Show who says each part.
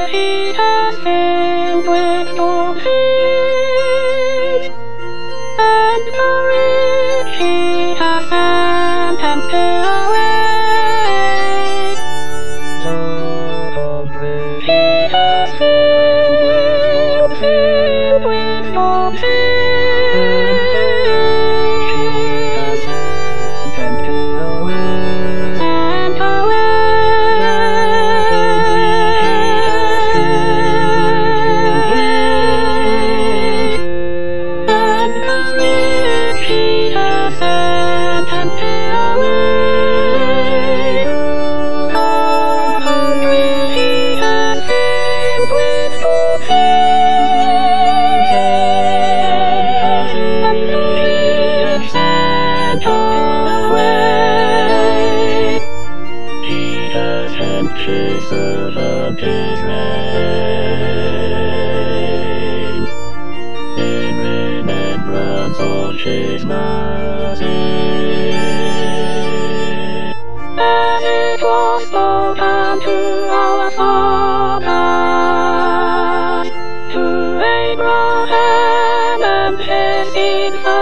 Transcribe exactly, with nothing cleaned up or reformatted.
Speaker 1: he has filled with your peace, and the rich he has sent empty away. The hungry he has filled with, filled with your peace, he has sent empty away, sent away. His servant Israel, in remembrance of his mercy, as it was spoken to our fathers, to Abraham and his seed forever.